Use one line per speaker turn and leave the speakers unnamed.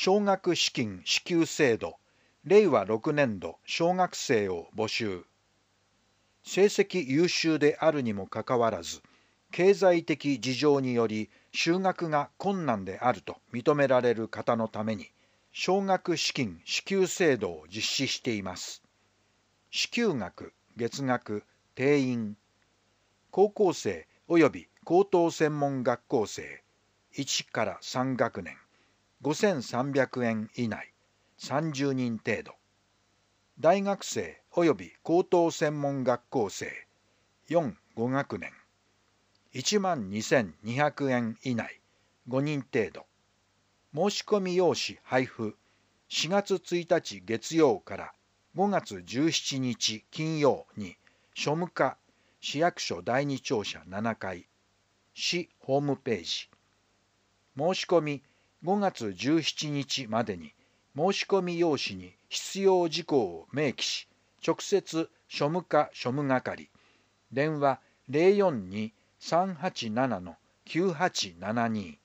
奨学資金支給制度、令和6年度小学生を募集。成績優秀であるにもかかわらず、経済的事情により就学が困難であると認められる方のために、奨学資金支給制度を実施しています。支給額、月額、定員。高校生及び高等専門学校生1から3学年5300円以内30人程度。大学生及び高等専門学校生4、5学年12,200円以内5人程度。申し込み用紙配布4月1日月曜から5月17日金曜に庶務課市役所第二庁舎7階市ホームページ。申し込み5月17日までに申し込み用紙に必要事項を明記し、直接庶務課庶務係、電話 042-387-9872